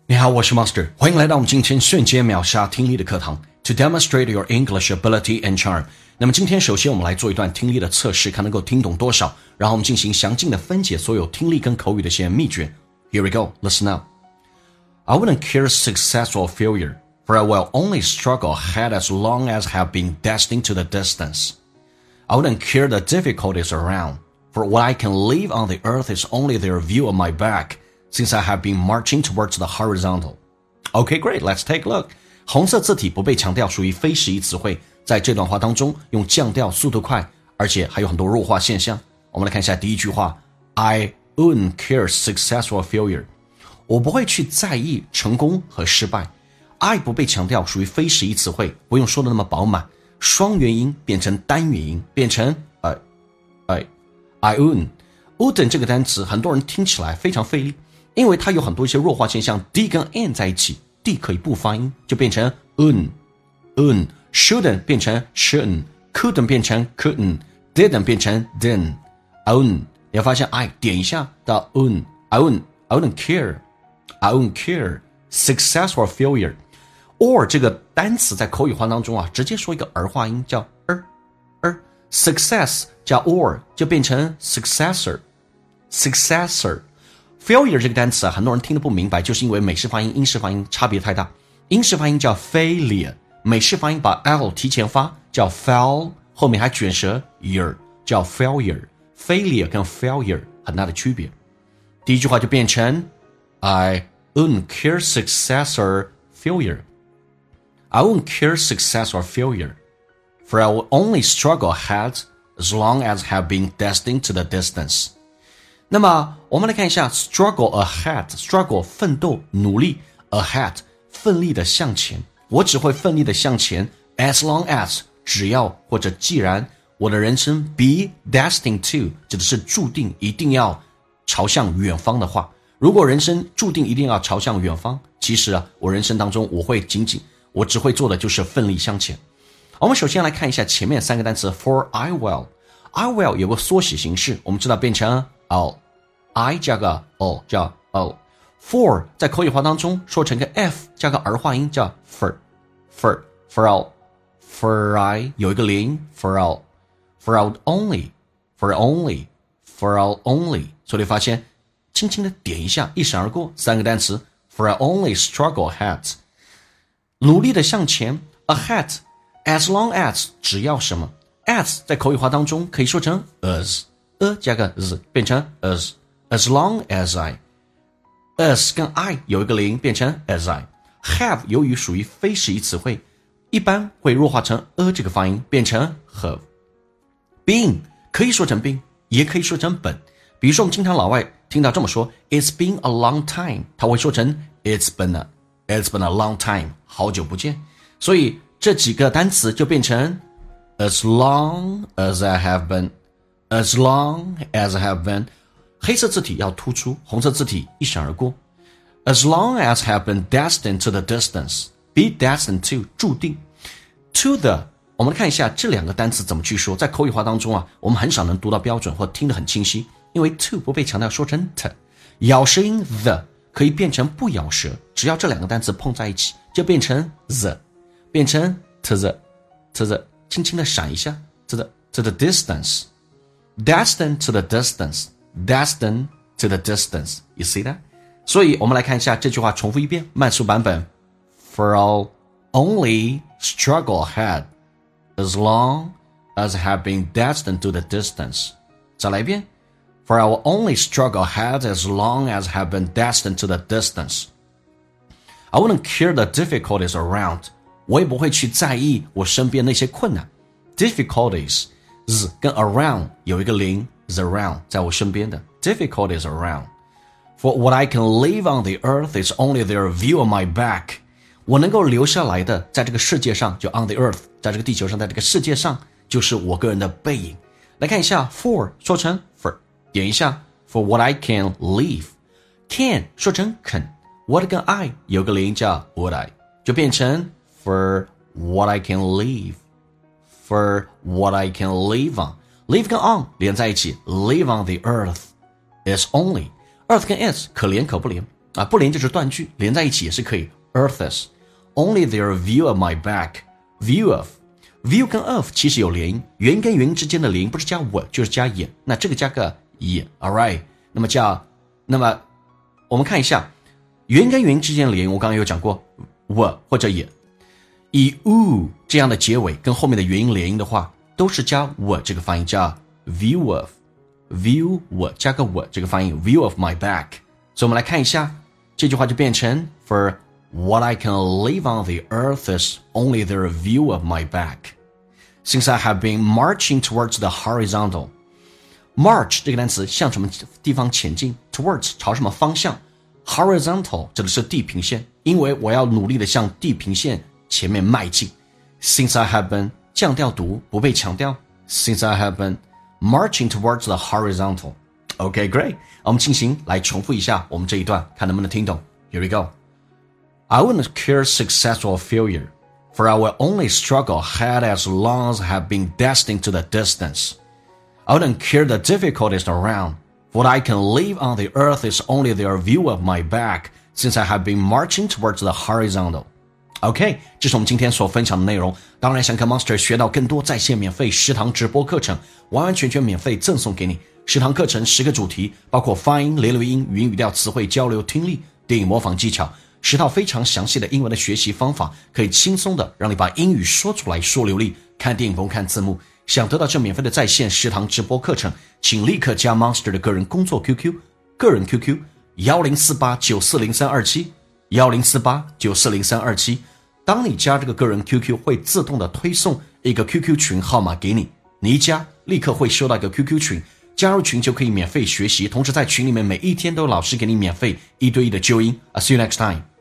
你好，我是 Monster， 欢迎来到我们今天瞬间秒杀听力的课堂 To demonstrate your English ability and charm。 那么今天首先我们来做一段听力的测试，看能够听懂多少，然后我们进行详尽的分解所有听力跟口语的一些秘诀。 Here we go, listen up. I wouldn't care success or failure, for I will only struggle ahead as long as I have been destined to the distance. I wouldn't care the difficulties around, for what I can leave on the earth is only their view of my back.Since I have been marching towards the horizontal. Okay, great. Let's take a look. 红色字体不被强调，属于非实义词汇，在这段话当中用降调，速度快，而且还有很多弱化现象。我们来看一下第一句话 I wouldn't care success or failure. 我不会去在意成功和失败。I 不被强调，属于非实义词汇，不用说的那么饱满。双元音变成单元音，变成I wouldn't 这个单词很多人听起来非常费力，因为它有很多一些弱化现象 D 跟 N 在一起 D 可以不发音，就变成 shouldn't 变成 shouldn't couldn't 变成 couldn't didn't 变成 didn't I wouldn't 你要发现 I 点一下到 I wouldn't care success or failure or 这个单词在口语化当中直接说一个儿化音叫success 加 or 就变成 successor failure 这个单词很多人听得不明白，就是因为美式发音英式发音差别太大。英式发音叫 failure， 美式发音把 L 提前发叫 fail， 后面还卷舌 year 叫 failure。 failure 跟 failure 很大的区别。第一句话就变成 I wouldn't care success or failure. I wouldn't care success or failure, for I would only struggle ahead as long as I have been destined to the distance.那么我们来看一下 struggle ahead， struggle 奋斗努力 ahead 奋力的向前，我只会奋力的向前 as long as 只要或者既然我的人生 be destined to 指的是注定一定要朝向远方的话，如果人生注定一定要朝向远方，其实我人生当中我只会做的就是奋力向前。我们首先来看一下前面三个单词 for I will 有个缩写形式，我们知道变成I 加个 O 叫 O。 For 在口语化当中说成个 F 加个儿化音叫 for I 有一个零 for I only 所以你发现轻轻的点一下一闪而过三个单词 for I only struggle ahead 努力的向前 ahead as long as 只要什么 as 在口语化当中可以说成 as加个 z 变成 as long as I as 跟 I 有一个零变成 as I have 由于属于非实义词汇一般会弱化成这个发音变成 have been 可以说成 been 也可以说成本，比如说我们经常老外听到这么说 It's been a long time 他会说成 It's been a long time 好久不见，所以这几个单词就变成 as long as I have been As long as I have been 黑色字体要突出，红色字体一闪而过 As long as I have been destined to the distance Be destined to 注定 To the 我们来看一下这两个单词怎么去说，在口语化当中我们很少能读到标准或听得很清晰，因为 to 不被强调说成 t 咬舌音 the 可以变成不咬舌，只要这两个单词碰在一起就变成 the 变成 to the 轻轻的闪一下 to the distance Destined to the distance Destined to the distance You see that? 所以我们来看一下这句话重复一遍慢速版本 For I'll only struggle ahead As long as I have been destined to the distance 再来一遍 For I will only struggle ahead as long as I have been destined to the distance I wouldn't care the difficulties around 我也不会去在意我身边那些困难 Difficulties Z 跟 around 有一个零 is around 在我身边的 difficulties around For what I can leave on the earth is only their view of my back 我能够留下来的在这个世界上就 on the earth 在这个地球上在这个世界上就是我个人的背影。来看一下 for 说成 for 点一下 For what I can leave can 说成肯 what 跟 I 有个零叫 would I 就变成 For what I can leave For what I can live on Live 跟 on 连在一起 Live on the earth is only Earth 跟 is 可连可不连啊，不连就是断句，连在一起也是可以。Earth's only their view of my back. View of。View 跟 of 其实有连音，元跟元之间的连音不是加我就是加也，那这个加个也 ，alright。那么我们看一下元跟元之间的连音，我刚刚有讲过我或者也，以 u 这样的结尾跟后面的元音连音的话，都是加我这个发音，叫 view of。view 我加个我这个发音 view of my back。所以我们来看一下这句话就变成 For what I can live on the earth is only their view of my back.Since I have been marching towards the horizontal. March 这个单词向什么地方前进 ？Towards 朝什么方向 ？Horizontal 指的是地平线，因为我要努力的向地平线前面迈进。Since I have been 降调读不被强调 Since I have been marching towards the horizontal. Okay, great. 我们进行来重复一下我们这一段，看能不能听懂。Here we go. I wouldn't care success or failure.For I will only struggle ahead as long as I have been destined to the distance. I wouldn't care the difficulties around. What I can live on the earth is only their view of my back, since I have been marching towards the horizontal. OK, 这是我们今天所分享的内容。当然想跟 Monster 学到更多在线免费10堂直播课程，完完全全免费赠送给你。10堂课程10个主题，包括发音、连留音、语音语调、词汇交流、听力、电影模仿技巧。10套非常详细的英文的学习方法，可以轻松的让你把英语说出来，说流利。看电影不用看字幕。想得到这免费的在线10堂直播课程，请立刻加 Monster 的个人工作 QQ， 个人 QQ 1048940327，1048940327。当你加这个个人 QQ， 会自动的推送一个 QQ 群号码给你，你一加立刻会收到一个 QQ 群。加入群就可以免费学习，同时在群里面每一天都有老师给你免费1对1的纠音。I'll see you next time.